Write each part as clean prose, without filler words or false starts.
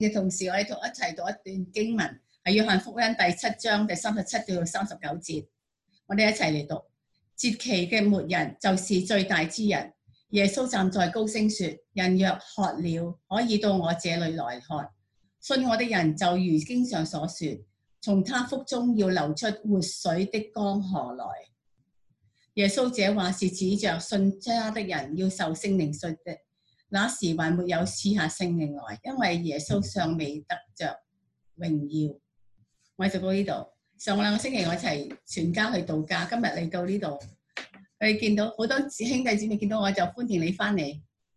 嘅同時，我哋一齊讀一段經文，係約翰福音第7章第37到39節。我哋一齊嚟讀。節期嘅末日就是最大之日。耶穌站在高聲說：人若渴了，可以到我這裏來喝。信我的人就如經上所說，從他腹中要流出活水的江河來。耶穌這話是指着信他的人要受聖靈說的。那時還沒有賜下聖靈來，因為耶穌尚未得着榮耀。我就到呢度。上兩個星期我一齊全家去度假，今日嚟到呢度，我哋見到好多兄弟姊妹見到我就歡迎你翻嚟。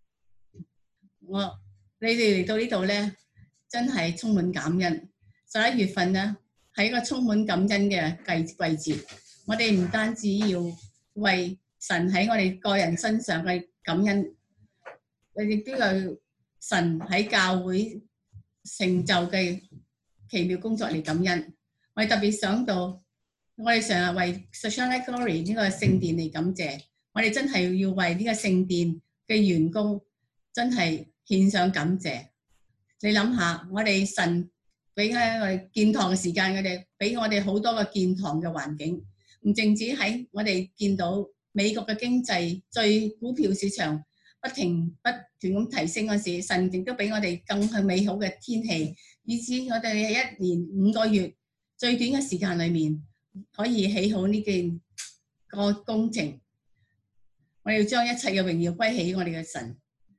你哋嚟到呢度咧，真係充滿感恩。11月份咧係一個充滿感恩嘅季節。我哋唔單止要為神喺我哋個人身上嘅感恩，亦都有神喺教會成就嘅奇妙工作嚟感恩。我哋特別想到，我哋成日為 Sunshine Glory 呢個聖殿嚟感謝。我哋真係要為呢個聖殿嘅員工真係獻上感謝。你諗下，我哋神俾我哋建堂嘅時間，佢哋俾我哋好多個建堂嘅環境，唔淨止喺我哋見到美國嘅經濟、最股票市場不斷咁提升嗰時，神亦都俾我哋更去美好嘅天氣，以至我哋喺1年5個月最短嘅時間裏面可以起好呢件個工程。我哋要將一切嘅榮耀歸起我哋嘅神。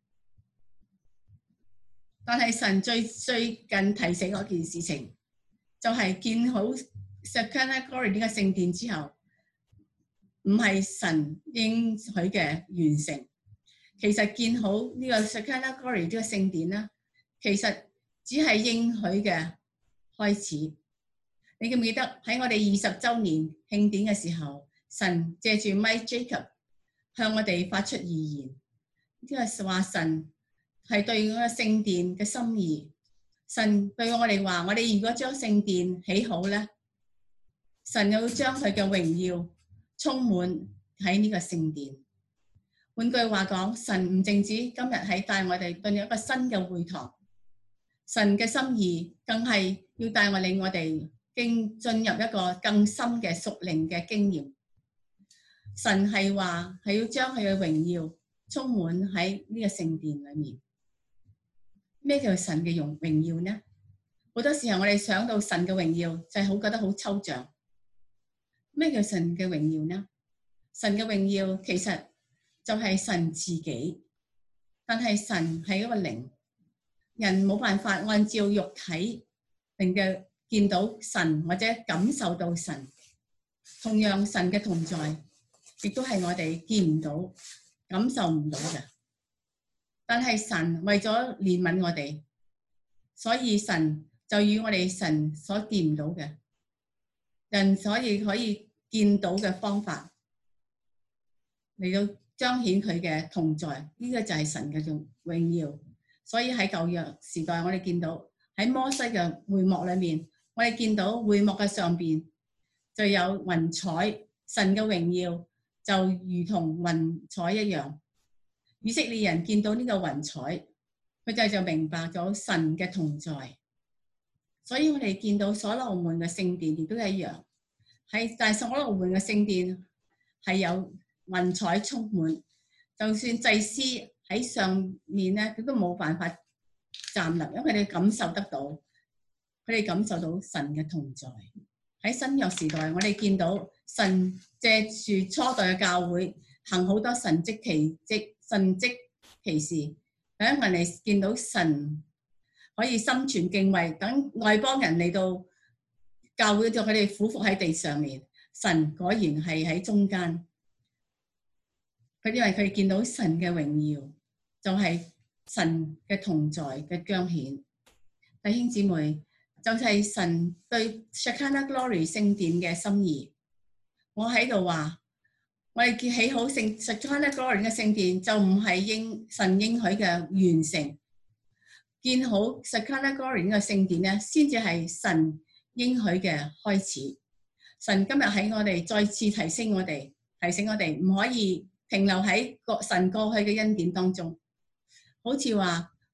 但係神最近提醒我件事情，就係建好 Shekinah Glory 呢個聖殿之後，唔係神應許嘅完成。其實建好呢個 Shekinah Glory 呢個聖殿啦，其實只係應許嘅開始。你記唔記得喺我哋20週年慶典嘅時候，神借住 Mike Jacob 向我哋發出預言，呢個話神係對嗰個聖殿嘅心意。神對我哋話：我哋如果將聖殿起好咧，神要將佢嘅榮耀充滿喺呢個聖殿。換句話講，神唔淨止今日係帶我哋進入一個新嘅會堂，神嘅心意更係要帶我哋經進入一個更深嘅屬靈嘅經驗。神係話係要將佢嘅榮耀充滿喺呢個聖殿裏面。咩叫神嘅榮耀呢？好多時候我哋想到神嘅榮耀就係好覺得好抽象。咩叫神嘅榮耀呢？神嘅榮耀其實就係神自己，但係神係一個靈，人冇辦法按照肉體令嘅見到神或者感受到神。同樣神嘅同在亦都係我哋見唔到、感受唔到嘅。但係神為咗憐憫我哋，所以神就與我哋神所見唔到嘅人，所以可以見到嘅方法嚟到彰顯佢嘅同在。呢個就係神嘅榮耀。所以喺舊約時代，我哋見到喺摩西嘅會幕裏面，我哋見到會幕嘅上邊就有雲彩，神嘅榮耀就如同雲彩一樣。以色列人見到呢個雲彩，佢就明白咗神嘅同在。所以我哋見到所羅門嘅聖殿亦都一樣，但係所羅門嘅聖殿係有雲彩充滿，就算祭司喺上面咧，佢都冇辦法站立，因為佢哋感受得到，佢哋感受到神嘅同在。喺新約時代，我哋見到神借住初代嘅教會行好多神蹟奇事，等人哋見到神可以心存敬畏，等外邦人嚟到教會，就佢哋俯伏喺地上面，神果然係喺中間。佢因為佢見到神嘅榮耀，就係神嘅同在嘅彰顯。弟兄姊妹，就係神對 Shekinah Glory 聖殿嘅心意。我喺度話，我哋起好Shekinah Glory 嘅聖殿，就唔係神應許嘅完成。建好 Shekinah Glory 嘅聖殿咧，先至係神應許嘅開始。神今日喺我哋再次提醒我哋唔可以停留喺神過去嘅恩典當中。好似話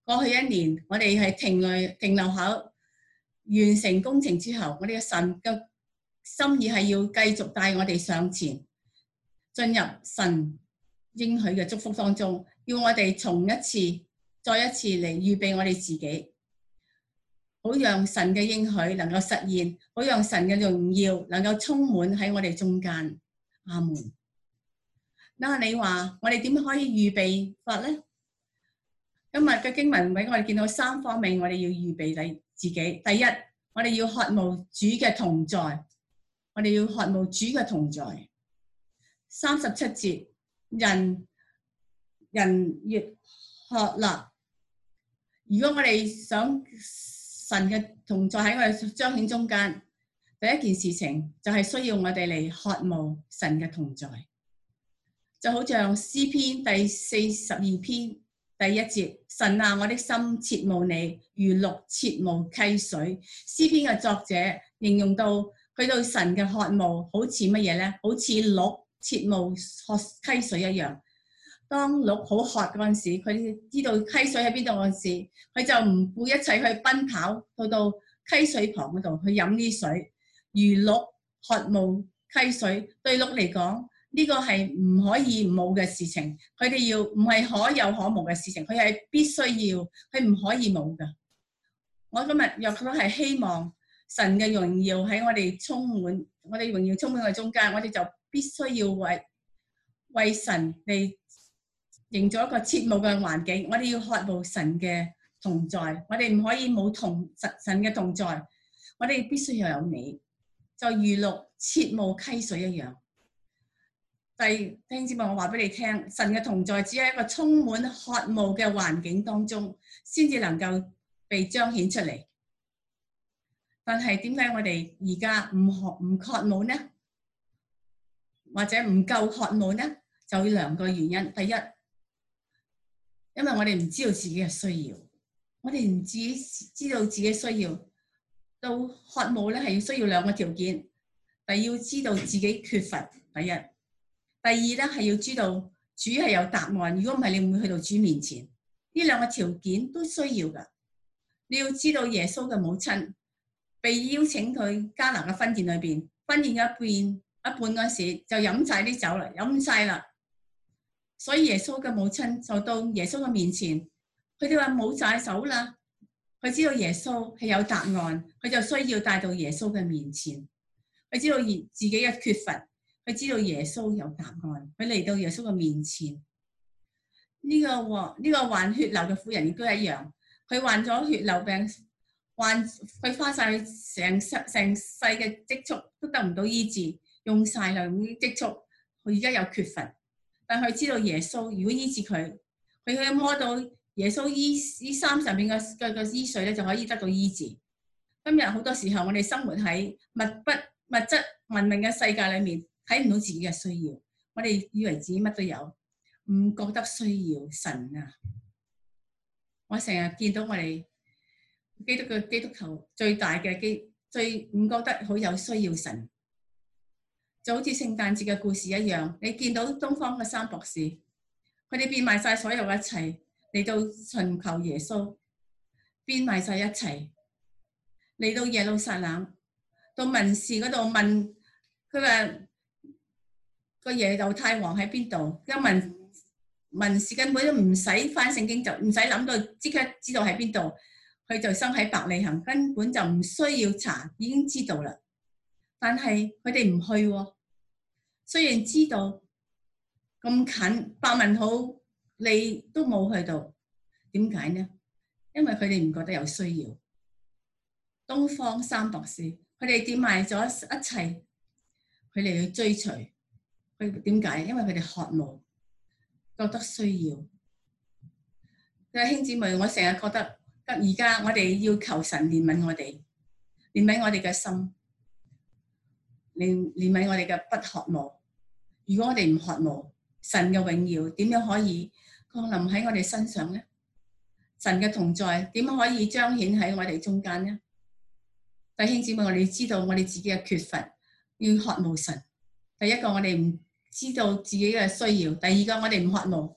過去一年，我哋係停留喺完成工程之後，我哋嘅神嘅心意係要繼續帶我哋上前，進入神應許嘅祝福當中，要我哋再一次嚟預備我哋自己，好讓神嘅應許能夠實現，好讓神嘅榮耀能夠充滿喺我哋中間。阿門。嗱，你話我哋點可以預備法呢？今日嘅經文俾我哋見到3方面，我哋要預備自己。第一，我哋要渴慕主嘅同在，我哋要渴慕主嘅同在。37節，人越渴納。如果我哋想神嘅同在喺我哋彰顯中間，第一件事情就係需要我哋嚟渴慕神嘅同在。就好像詩篇第42篇第1節，神啊，我的心切慕你，如鹿切慕溪水。詩篇嘅作者形容到佢對神嘅渴慕好似乜嘢呢？好似鹿切慕喝溪水一樣。當鹿好渴嗰陣時，佢知道溪水喺邊度嗰陣時，佢就唔顧一切去奔跑到溪水旁嗰度去飲啲水。如鹿渴慕溪水，對鹿嚟講，呢個係唔可以冇嘅事情，佢哋要唔係可有可無嘅事情，佢係必須要，佢唔可以冇㗎。我今日若都係希望神嘅榮耀喺我哋充滿，我哋榮耀充滿嘅中間，我哋就必須要為神嚟營造一個切慕嘅環境。我哋要渴慕神嘅同在，我哋唔可以冇神嘅同在，我哋必須要有你，就如鹿切慕溪水一樣。弟兄姊妹，我話俾你聽，神嘅同在只係一個充滿渴慕嘅環境當中，先至能夠被彰顯出嚟。但係點解我哋而家唔渴慕呢？或者唔夠渴慕呢？就有2個原因。第一，因為我哋唔知道自己嘅需要，我哋唔知道自己需要，到渴慕咧係要需要2個條件。第一，要知道自己缺乏，第一。第二咧係要知道主係有答案，如果唔係你唔會去到主面前。呢2個條件都需要㗎。你要知道耶穌嘅母親被邀請去迦拿嘅婚宴裏邊，婚宴一半嗰時就飲晒啲酒啦，飲晒啦。所以耶穌嘅母親就到耶穌嘅面前，佢哋話冇晒酒啦。佢知道耶穌係有答案，佢就需要帶到耶穌嘅面前。佢知道自己嘅缺乏。佢知道耶穌有答案，佢嚟到耶穌嘅面前。呢個患血流嘅婦人亦都一樣，佢患咗血流病，佢花晒成世嘅積蓄都得唔到醫治，用晒啦啲積蓄，佢而家有缺乏，但佢知道耶穌如果醫治佢，佢可以摸到耶穌衣衫上邊嘅衣水咧，就可以得到醫治。今日好多時候我哋生活喺物質文明嘅世界裏面。睇唔到自己嘅需要，我哋以為自己乜都有，唔覺得需要神啊！我成日見到我哋基督徒最大嘅最唔覺得好有需要神，就好似聖誕節嘅故事一樣。你見到東方嘅3博士，佢哋變賣晒所有嘅一切嚟到尋求耶穌，變賣晒一切嚟到耶路撒冷，到文士嗰度問佢話。個猶太王喺邊度？因為文士根本都唔使翻聖經，就唔使諗到即刻知道喺邊度。佢就生喺伯利恆，根本就唔需要查，已經知道啦。但係佢哋唔去喎，雖然知道咁近，百民好利都冇去到。點解呢？因為佢哋唔覺得有需要。東方3博士，佢哋變賣咗一切，佢哋去追隨。點解？因為佢哋渴慕，覺得需要。弟兄姊妹，我成日覺得而家我哋要求神憐憫我哋，憐憫我哋嘅心，憐憫我哋嘅不渴慕。如果我哋唔渴慕神嘅榮耀，點樣可以降臨喺我哋身上呢？神嘅同在點樣可以彰顯喺我哋中間呢？弟兄姊妹，我哋知道我哋自己嘅缺乏，要渴慕神。第一個，我哋唔知道自己嘅需要；第二個，我哋唔渴慕。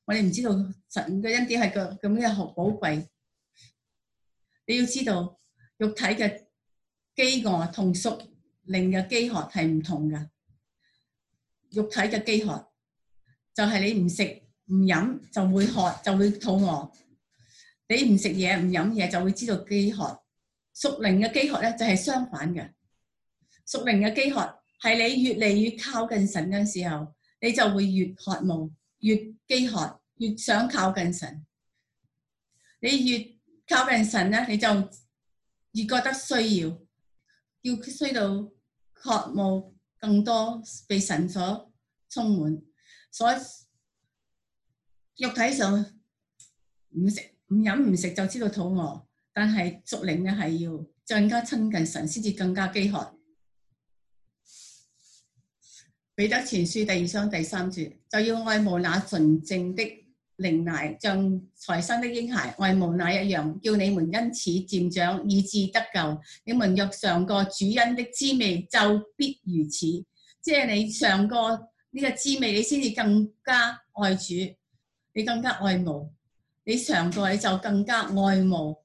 我哋唔知道神嘅恩典係咁嘅好寶貴。你要知道，肉體嘅飢餓同屬靈嘅飢渴係唔同㗎。肉體嘅飢渴就係你唔食唔飲就會渴，就會肚餓。你唔食嘢唔飲嘢就會知道飢渴。屬靈嘅飢渴咧就係相反嘅。屬靈嘅飢渴係你越嚟越靠近神嘅時候，你就會越渴慕、越飢渴、越想靠近神。你越靠近神咧，你就越覺得需到渴慕更多被神所充滿。所以肉體上唔食唔飲唔食就知道肚餓，但係屬靈咧係要更加親近神先至更加飢渴。彼得前書第2章第3節，就要愛慕那純正的靈奶，像才生的嬰孩愛慕奶一樣，叫你們因此漸長，以致得救。你們若嘗過主恩的滋味，就必如此。即係你嘗過呢個滋味，你先至更加愛主，你更加愛慕。你嘗過你就更加愛慕。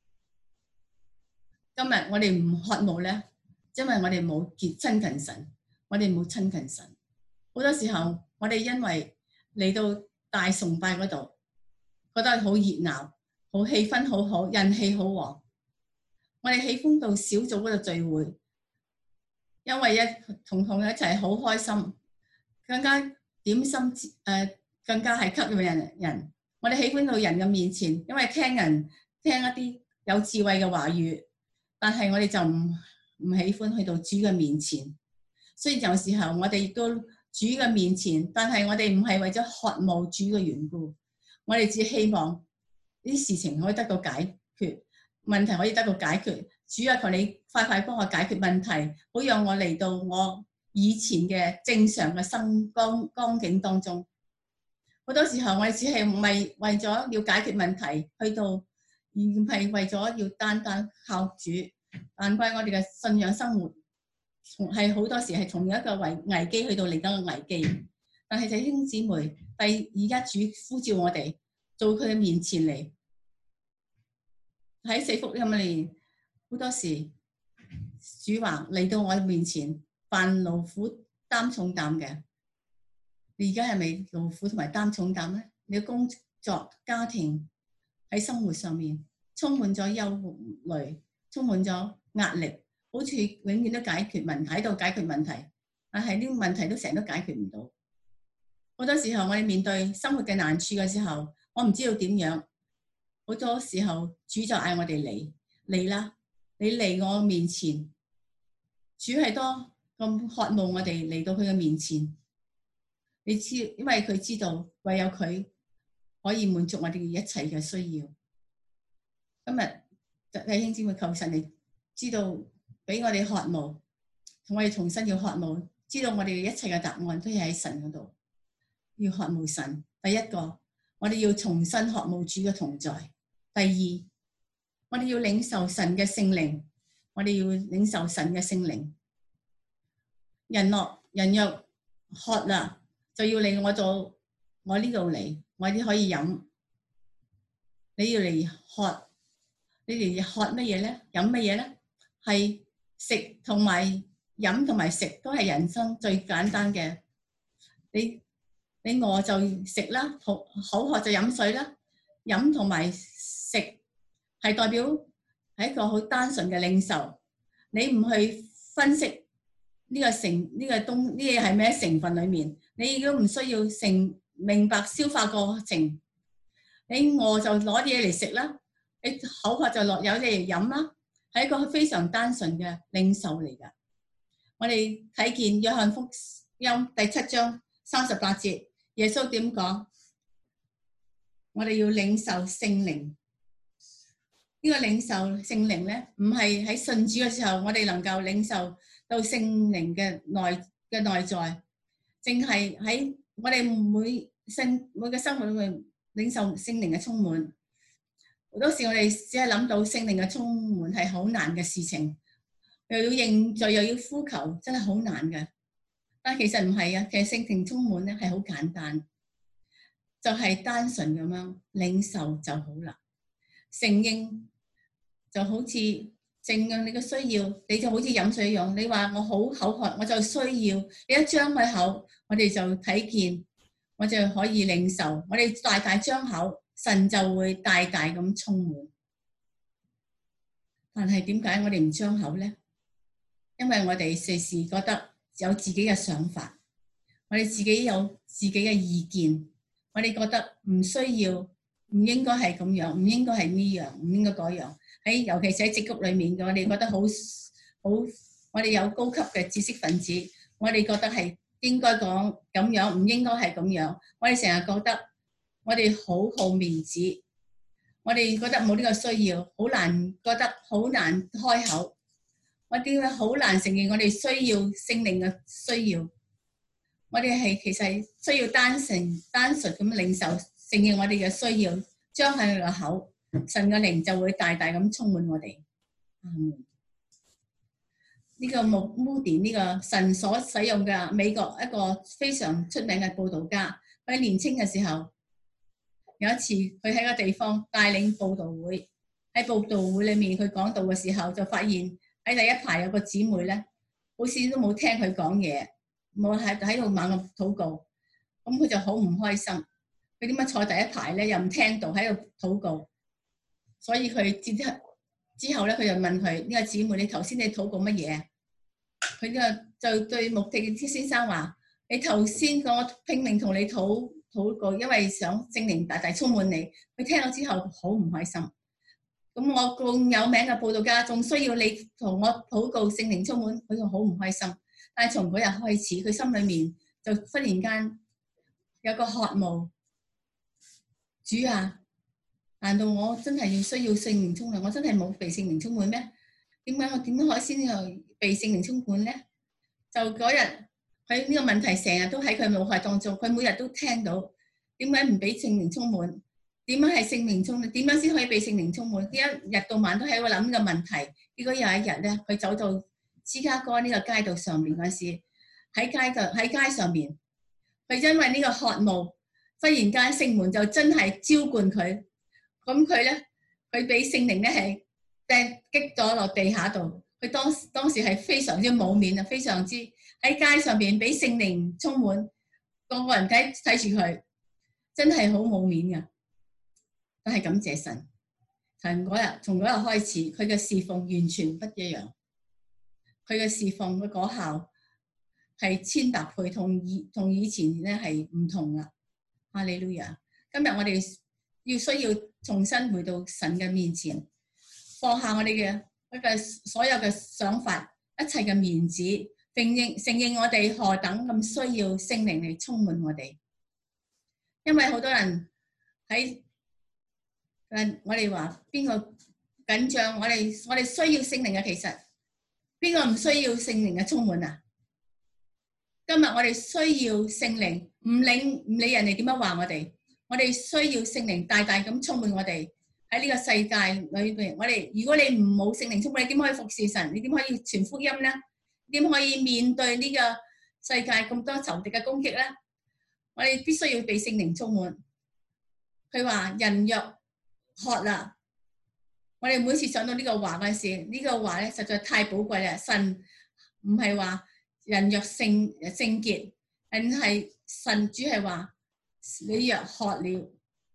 今日我哋唔渴慕咧，因為我哋冇親近神。我哋冇親近神，好多時候我哋因為嚟到大崇拜嗰度，覺得好熱鬧，好氣氛好好，人氣好旺。我哋喜歡到小組嗰度聚會，因為同一齊好開心，更加點心更加係吸引人。我哋喜歡到人嘅面前，因為聽一啲有智慧嘅話語，但係我哋就唔喜歡去到主嘅面前。所以有時候我哋亦都主嘅面前，但係我哋唔係為咗渴慕主嘅緣故，我哋只希望呢啲事情可以得到解決，問題可以得到解決。主啊，求你快快幫我解決問題，好讓我嚟到我以前嘅正常嘅生光景當中。好多時候我哋只係唔係為咗要解決問題去到，而唔係為咗要單單靠主。難怪我哋嘅信仰生活係好多時係從一個危機去到另一個危機，但係弟兄姊妹，而家主呼召我哋做佢嘅面前嚟。喺4福音裏面，好多時主話嚟到我面前，凡勞苦擔重擔嘅，你而家係咪勞苦同埋擔重擔咧？你嘅工作、家庭喺生活上面充滿咗憂慮，充滿咗壓力。好似永遠都解決問題，喺度解決問題，但係呢個問題都成日都解決唔到。好多時候我哋面對生活嘅難處嘅時候，我唔知道點樣。好多時候主就嗌我哋嚟啦，你嚟我面前。主係多咁渴望我哋嚟到佢嘅面前。你知，因為佢知道唯有佢可以滿足我哋一切嘅需要。今日弟兄姊妹，求神你知道。俾我哋渴慕，同我哋重新要渴慕，知道我哋一切嘅答案都係喺神嗰度。要渴慕神，第一個，我哋要重新渴慕主嘅同在。第二，我哋要領受神嘅聖靈，我哋要領受神嘅聖靈。人若渴啦，就要嚟我呢度嚟，我哋可以飲。你要嚟渴，你哋渴乜嘢咧？飲乜嘢咧？係食同埋飲同埋食都係人生最簡單嘅。你餓就食啦，口渴就飲水啦。飲同埋食係代表係一個好單純嘅領受。你唔去分析呢個呢個呢嘢係咩成分裏面，你亦都唔需要明白消化過程。你餓就攞啲嘢嚟食啦，你口渴就有嘢嚟飲啦。係一個非常單純嘅領受嚟㗎。我哋睇見約翰福音第7章38節，耶穌點講？我哋要領受聖靈。呢個領受聖靈咧，唔係喺信主嘅時候，我哋能夠領受到聖靈嘅內在，淨係喺我哋每個生活裏面領受聖靈嘅充滿。好多時我哋只係諗到聖靈嘅充滿係好難嘅事情，又要認罪又要呼求，真係好難嘅。但其實唔係啊，其實聖靈充滿咧係好簡單。 就係單純咁樣領受就好啦。承認就好似承認你嘅需要，你就好似飲水一樣。你話我好口渴，我就需要你一張開口，我哋就睇見，我就可以領受。我哋大大張口，神就會大大咁充滿。但係點解我哋唔張口呢？因為我哋時時覺得有自己嘅想法，我哋自己有自己嘅意見，我哋覺得唔需要，唔應該係咁樣，唔應該係呢樣，唔應該嗰樣。尤其是喺矽谷裏面嘅，我哋覺得好，我哋有高級嘅知識分子，我哋覺得係應該講咁樣，唔應該係咁樣。我哋成日覺得我哋好好面子，我哋覺得冇呢個需要，好難，覺得好難開口。我哋好難承認我哋需要聖靈嘅需要。我哋係其實需要單純咁領受，承認我哋嘅需要，張開佢個口，神嘅靈就會大大咁充滿我哋。呢個Moody呢個神所使用嘅美國一個非常出名嘅佈道家，佢喺年青嘅時候有一次佢喺個地方帶領佈道會，喺佈道會裏面佢講道嘅時候就發現喺第一排有個姊妹咧，好似都冇聽佢講嘢，冇喺度猛咁禱告，咁佢就好唔開心。佢點解坐第一排咧，又唔聽道喺度禱告？所以佢之後咧，佢就問佢呢個姊妹：你頭先你禱告乜嘢？佢就對穆迪先生話：你頭先我拼命同你禱告，因為想聖靈大大充滿你。佢聽咗之後好唔開心。咁我咁有名嘅佈道家，仲需要你同我禱告聖靈充滿，佢就好唔開心。但係從嗰日開始，佢心裏面就忽然間有個渴慕，主啊，難道我真係要需要聖靈充滿？我真係冇被聖靈充滿咩？點解我點樣可以先又被聖靈充滿咧？就嗰日佢呢個問題成日都喺佢腦海當中，佢每日都聽到點解唔俾聖靈充滿？點樣係聖靈充滿？點樣先可以被聖靈充滿？一日到晚都喺度諗呢個問題。結果有一日咧，佢走到芝加哥呢個街道上面嗰時，喺街上面，佢因為呢個渴慕，忽然間聖門就真係澆灌佢。咁佢咧，佢俾聖靈咧係擊咗落地下度。佢當時係非常之冇面啊，非常之喺街上邊俾聖靈充滿，個個人睇住佢，真係好冇面㗎。但係感謝神，從嗰日開始，佢嘅侍奉完全不一樣。佢嘅侍奉嘅果效係千百倍，同以前咧係唔同噶。哈利路亞！今日我哋需要重新回到神嘅面前，放下我哋嘅所有嘅想法，一切嘅面子，承認我哋何等咁需要聖靈嚟充滿我哋。因為好多人喺我哋話邊個緊張，我哋需要聖靈嘅，其實邊個唔需要聖靈嘅充滿啊？今日我哋需要聖靈，唔理人哋點樣話我哋，我哋需要聖靈大大咁充滿我哋喺呢個世界裏邊。如果你唔冇聖靈充滿，你點可以服侍神？你點可以傳福音咧？點可以面對呢個世界咁多仇敵嘅攻擊咧？我哋必須要被聖靈充滿。佢話人若渴啦，我哋每次想到呢個話嗰時，呢個話咧實在太寶貴啦。神唔係話人若聖潔，但係神主係話你若渴了，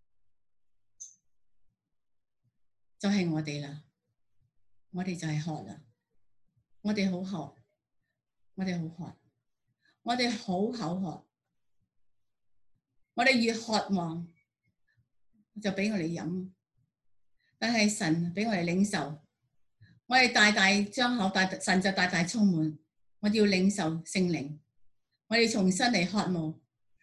就係我哋啦。我哋就係渴啦，我哋好渴，我哋好渴，我哋好口渴，我哋越渴望就俾我哋飲。但係神俾我哋領受，我哋大大張口，神就大大充滿。我哋要領受聖靈，我哋重新嚟渴慕，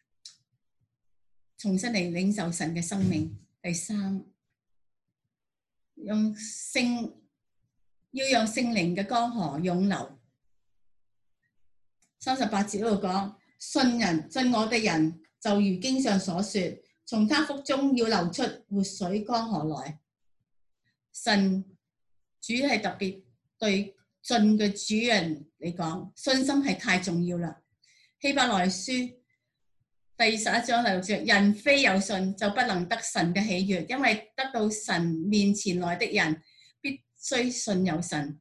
重新嚟領受神嘅生命。第三，要讓聖靈嘅江河湧流。38節嗰度講，信我嘅人就如經上所說，從他腹中要流出活水江河來。神主係特別對信嘅主人嚟講，信心係太重要啦。希伯來書第11章第6節，人非有信就不能得神嘅喜悅，因為得到神面前來的人必須信有神。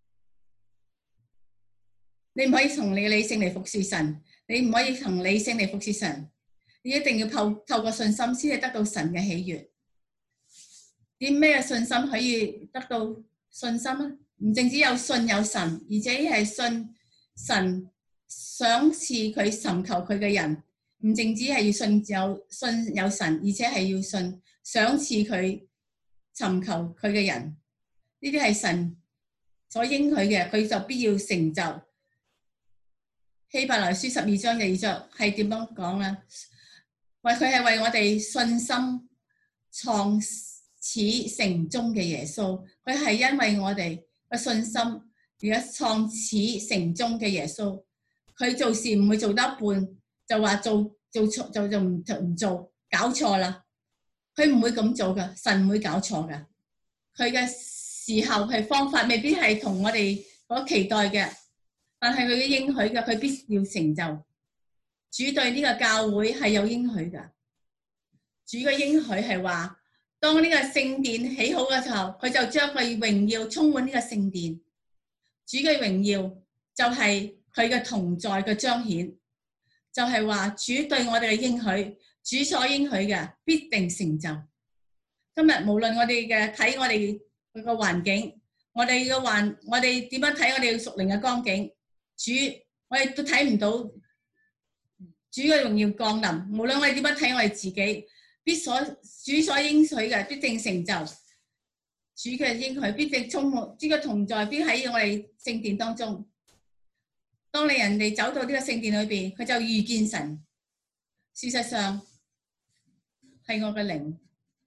你唔可以從你嘅理性嚟服侍神，你唔可以從理性嚟服侍神，你一定要透過信心先至得到神嘅喜悅。啲咩信心可以得到信心啊？唔淨止有信有神，而且係信神賞賜佢尋求佢嘅人。唔淨止係要信有神，而且係要信賞賜佢尋求佢嘅人。呢啲係神所應許嘅，佢就必要成就。希伯來書12章2節係點樣講啊？佢係為我哋信心創始成終嘅耶穌，佢係因為我哋嘅信心而家創始成終嘅耶穌。佢做事唔會做得一半就話做錯就唔做，搞錯啦。佢唔會咁做噶，神唔會搞錯噶。佢嘅時候係方法未必係同我哋所期待嘅，但係佢嘅應許嘅，佢必要成就。主對呢個教會係有應許噶。主嘅應許係話，當呢個聖殿起好嘅時候，佢就將佢榮耀充滿呢個聖殿。主嘅榮耀就係佢嘅同在嘅彰顯，就係話主對我哋嘅應許，主所應許嘅必定成就。今日無論我哋嘅睇我哋個環境，我哋點樣睇我哋屬靈嘅光景，主我哋都睇唔到主嘅榮耀降臨。無論我哋點樣睇我哋自己，主所應許嘅必定成就。主嘅應許必定充滿，主嘅同在必喺我哋聖殿當中。當你人哋走到呢個聖殿裏邊，佢就遇見神。事實上係我嘅靈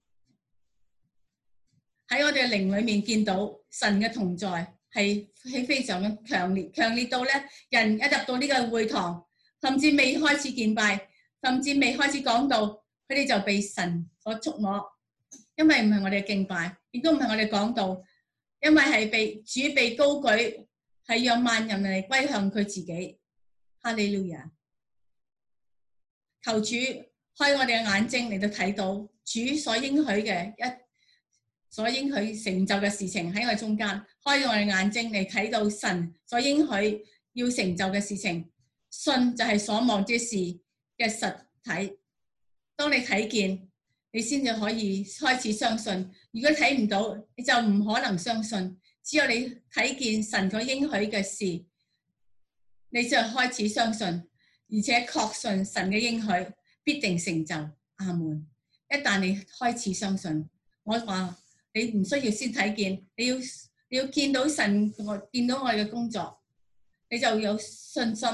喺我哋嘅靈裏面見到神嘅同在係非常嘅強烈，強烈到咧人一入到呢個會堂，甚至未開始敬拜，甚至未開始講道，佢哋就被神所觸摸。因為唔係我哋敬拜，亦都唔係我哋講道，因為係主被高舉，係讓萬人嚟歸向佢自己。哈利路亞！求主開我哋嘅眼睛嚟到睇到主所應許嘅所應許成就嘅事情喺我哋中間，開我哋眼睛嚟睇到神所應許要成就嘅事情。信就係所望之事嘅實體。當你睇見，你先至可以開始相信。如果睇唔到，你就唔可能相信。只有你睇見神所應許嘅事，你就開始相信，而且確信神嘅應許必定成就。阿門。一旦你開始相信，我話你唔需要先睇見，你要見到神，見到我哋嘅工作，你就有信心。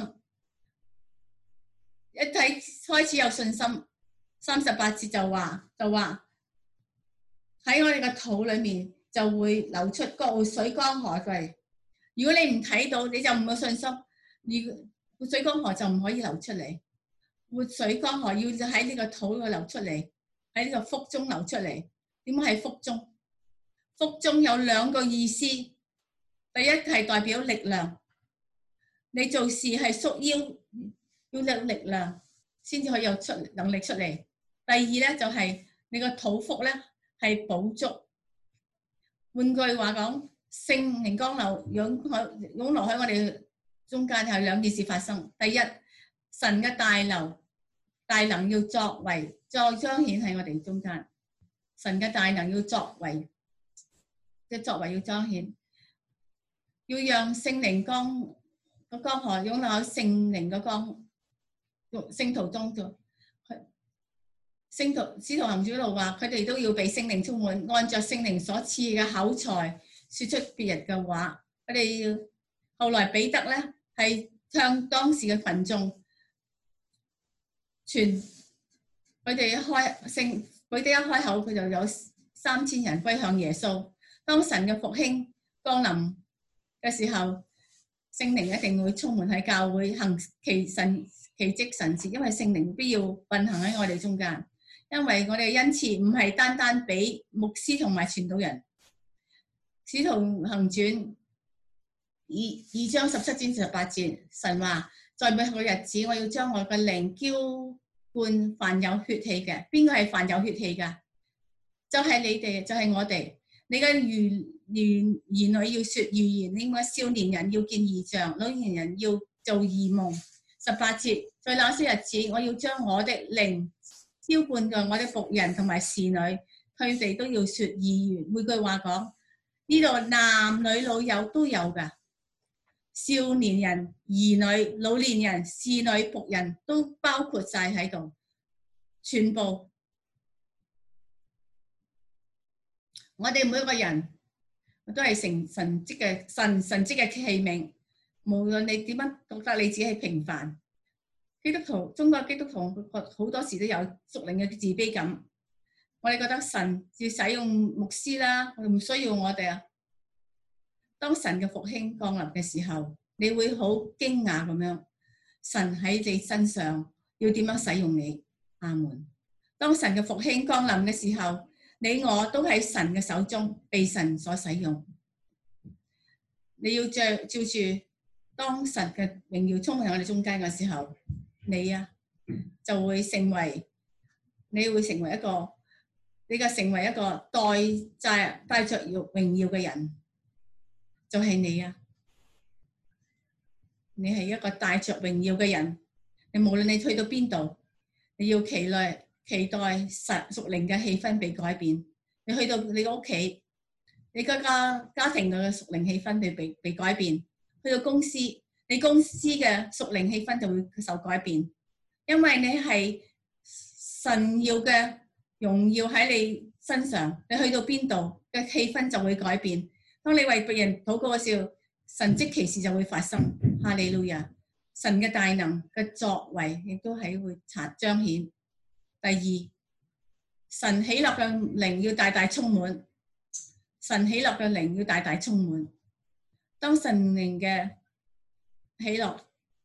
一睇開始有信心。38節就話喺我哋嘅肚裏面就會流出活水江河嚟。如果你唔睇到，你就唔有信心。活水江河就唔可以流出嚟。活水江河要喺呢個肚度流出嚟，喺呢個腹中流出嚟。點解係腹中？腹中有兩個意思。第一係代表力量，你做事係束腰，要有力量先至可以有能力出嚟。第二咧就係你個肚腹咧係補足。換句話講，聖靈江流湧流喺我哋中間係兩件事發生。第一，神嘅大能要作為再彰顯喺我哋中間。神嘅大能要作為要彰顯，要讓聖靈江河湧流喺聖靈嘅聖徒當中。使徒行傳嗰度話，佢哋都要被聖靈充滿，按着聖靈所賜嘅口才說出別人嘅話。佢哋後來彼得咧係向當時嘅群眾傳，佢哋一開口，佢就有3000人歸向耶穌。當神嘅復興降臨嘅時候，聖靈一定會充滿喺教會，行奇蹟神事，因為聖靈必要運行喺我哋中間。因為我哋嘅恩賜唔係單單俾牧師同埋傳道人。使徒行傳2章17至18節，神話在末後嘅日子，我要將我嘅靈澆灌凡有血氣嘅。邊個係凡有血氣㗎？就係你哋，就係我哋。你嘅兒女要説預言，你嘅少年人要見異象，老年人要做異夢。18節，在那些日子，我要將我的靈澆灌在我的僕人同埋侍女，佢哋都要説預言。每句話講，呢度男女老幼都有㗎，少年人、兒女、老年人、侍女、僕人都包括晒喺度，全部。我哋每一個人都係成神蹟嘅器皿，無論你點樣覺得你自己係平凡，基督徒，中國基督徒好多時都有屬靈嘅自卑感。我哋覺得神要使用牧師啦，唔需要我哋啊。當神嘅復興降臨嘅時候，你會好驚訝咁樣，神喺你身上要點樣使用你？阿門。當神嘅復興降臨嘅時候，你我都喺神嘅手中被神所使用。你要照住當神嘅榮耀充滿我哋中間嘅時候，你就會成為，你會成為一個，你嘅成為一個帶着榮耀嘅人，就係你啊！你係一個帶着榮耀嘅人，你無論你去到邊度，你要期待屬靈嘅氣氛被改變。你去到你個屋企，你個家庭嘅屬靈氣氛被改變。去到公司，你公司嘅屬靈氣氛就會受改變，因為你係神要嘅榮耀喺你身上。你去到邊度嘅氣氛就會改變。當你為別人禱告嘅時候，神蹟奇事就會發生。哈利路亞！神嘅大能嘅作為亦都係會彰顯。第二，神喜樂嘅靈要大大充滿，神喜樂嘅靈要大大充滿。當神靈嘅喜樂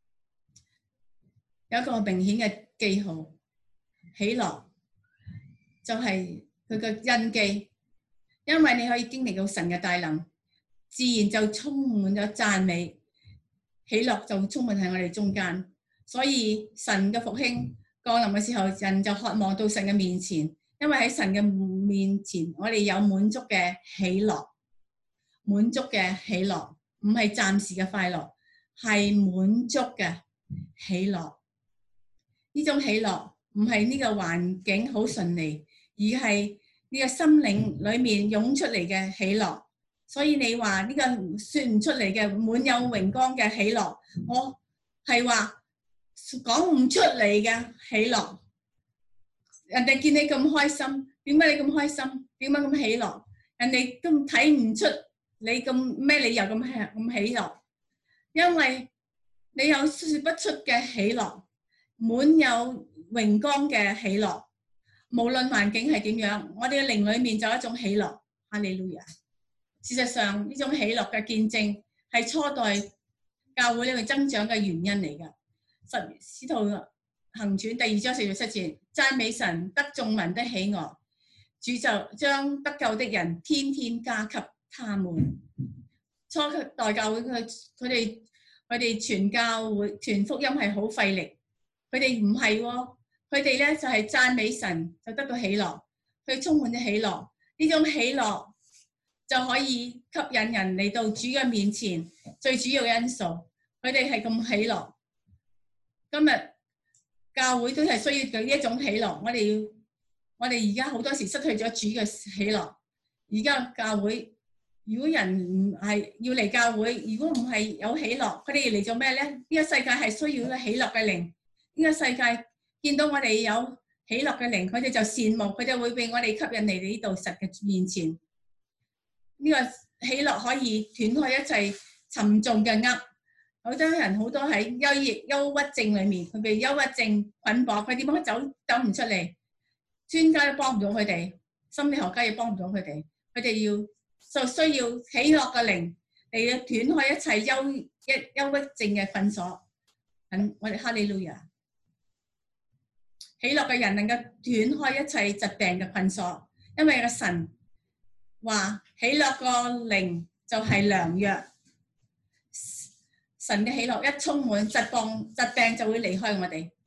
有一個明顯嘅記號，喜樂就係佢嘅印記，因為你可以經歷到神嘅大能，自然就充滿咗讚美，喜樂就充滿喺我哋中間。所以神嘅復興降臨嘅時候，人就渴望到神嘅面前，因為喺神嘅面前，我哋有滿足嘅喜樂，滿足嘅喜樂，唔係暫時嘅快樂，係滿足嘅喜樂。呢種喜樂唔係呢個環境好順利，而係呢個心靈裏面湧出嚟嘅喜樂。所以你話呢個說唔出嚟嘅滿有榮光嘅喜樂，我係話講唔出嚟嘅喜樂。人哋見你咁開心，點解你咁開心？點解咁喜樂？人哋都睇唔出你咁咩理由咁喜樂，因為你有說不出嘅喜樂，滿有榮光嘅喜樂。無論環境係點樣，我哋嘅靈裏面就有一種喜樂。哈利路亞！事實上呢種喜樂嘅見證係初代教會呢個增長嘅原因嚟㗎。使徒行傳第2章47節，讚美神得眾民的喜愛，主就將得救的人天天加給他們。初代教會佢哋傳教會傳福音係好費力，佢哋唔係喎，佢哋咧就係讚美神就得到喜樂，佢充滿咗喜樂，呢種喜樂就可以吸引人嚟到主嘅面前。最主要嘅因素，佢哋係咁喜樂。今日教會都係需要呢一種喜樂。我哋而家好多時失去咗主嘅喜樂。而家教會，如果人唔係要嚟教會，如果唔係有喜樂，佢哋嚟做咩咧？呢個世界係需要一個喜樂嘅靈。呢個世界見到我哋有喜樂嘅靈，佢哋就羨慕，佢哋會被我哋吸引嚟呢度神嘅面前。呢個喜樂可以斷開一切沉重嘅軛。好多人好多喺憂鬱症裏面，佢被憂鬱症捆綁，佢點樣走唔出嚟？專家都幫唔到佢哋，心理學家亦幫唔到佢哋。佢哋就需要喜樂嘅靈嚟斷開一切憂鬱症嘅捆鎖。我哋哈利路亞！喜樂嘅人能夠斷開一切疾病嘅捆鎖，因為個神話喜樂個靈就係良藥。神嘅喜樂一充滿，疾病就會離開我哋。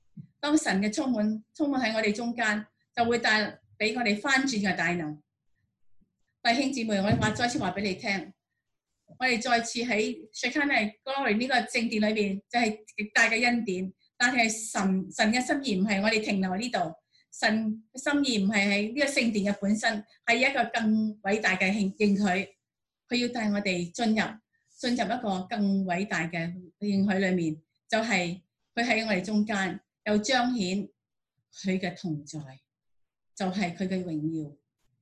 當神嘅充滿喺我哋中間，就會帶俾我哋翻轉嘅大能。弟兄姊妹，我再次話俾你聽，我哋再次喺 Shekinah Glory 呢個聖殿裏邊，就係極大嘅恩典。但係神嘅心意唔係我哋停留喺呢度，神嘅心意唔係喺呢個聖殿嘅本身，係一個更偉大嘅應許。佢要帶我哋進入一個更偉大嘅應許裏面，就係佢喺我哋中間，又彰顯佢嘅同在，就係佢嘅榮耀。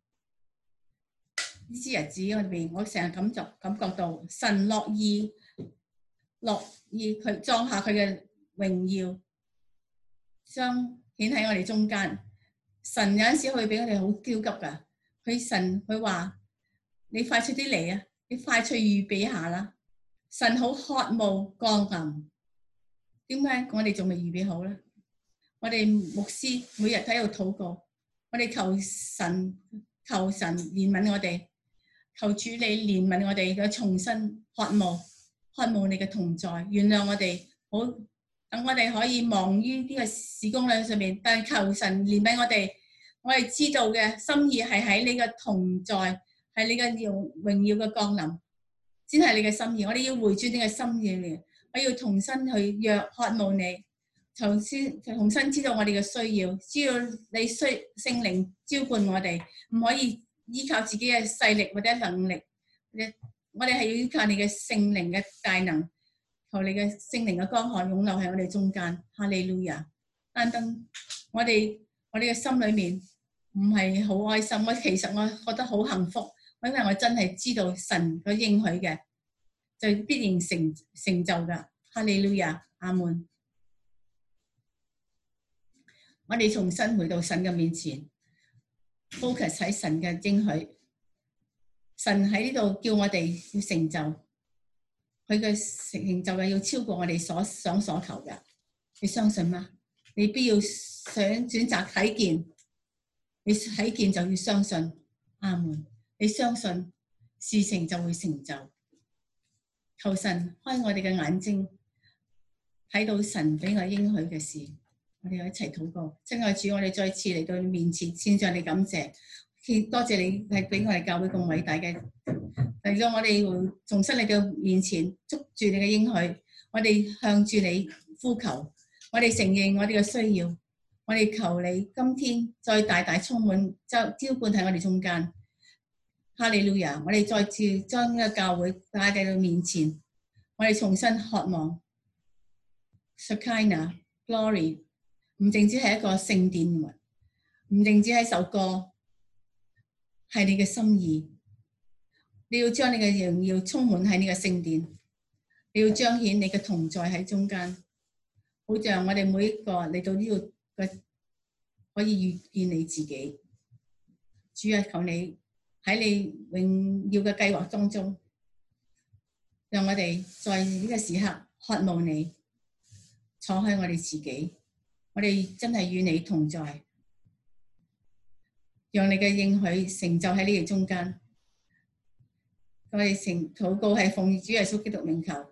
呢啲日子裏邊，我成日感覺到神樂意佢裝下佢嘅榮耀，彰顯喺我哋中間。神有陣時會俾我哋好焦急噶，佢話你快出啲嚟啊！你快脆預備下啦！神好渴慕降臨，點解我哋仲未預備好咧？我哋牧師每日喺度禱告，我哋求神憐憫我哋，求主你憐憫我哋嘅重新渴慕你嘅同在，原諒我哋，好等我哋可以忙於呢個事工量上面，但係求神憐憫我哋知道嘅心意係喺你嘅同在。係你嘅榮耀嘅降臨，先係你嘅心意。我哋要回轉你嘅心意嚟，我要重新去渴慕你，重新知道我哋嘅需要，知道你聖靈召喚我哋，唔可以依靠自己嘅勢力或者能力，我哋係要依靠你嘅聖靈嘅大能，求你嘅聖靈嘅江河湧流喺我哋中間。哈利路亞！單單我哋嘅心裏面唔係好開心，其實我覺得好幸福。因為我真係知道神佢應許嘅，就必然成就噶。哈利路亞，阿門。我哋重新回到神嘅面前 ，focus 喺神嘅應許。神喺呢度叫我哋要成就，佢嘅成就嘅要超過我哋所想所求嘅。你相信嗎？你必要選擇睇見，你睇見就要相信。阿門。你相信事情就會成就，求神開我哋嘅眼睛，睇到神俾我應許嘅事。我哋一齊禱告。親愛主，我哋再次嚟到你面前，先向你感謝，多謝你係俾我哋教會咁偉大嘅，嚟到我哋重新嚟到面前，捉住你嘅應許，我哋向住你呼求，我哋承認我哋嘅需要，我哋求你今天再大大充滿召喚喺我哋中間。哈利路亞！我哋再次將呢個教會帶到面前，我哋重新渴望 Shekinah Glory， 唔淨止係一個聖殿，唔淨止係一首歌，係你嘅心意。你要將你嘅榮耀充滿喺呢個聖殿，你要彰顯你嘅同在喺中間，好像我哋每一個嚟到呢度嘅可以遇見你自己。主啊，求你喺你榮耀嘅計劃當中，讓我哋在呢個時刻渴慕你，敞開我哋自己，我哋真係與你同在，讓你嘅應許成就喺你哋中間。我哋禱告係奉主耶穌基督名求，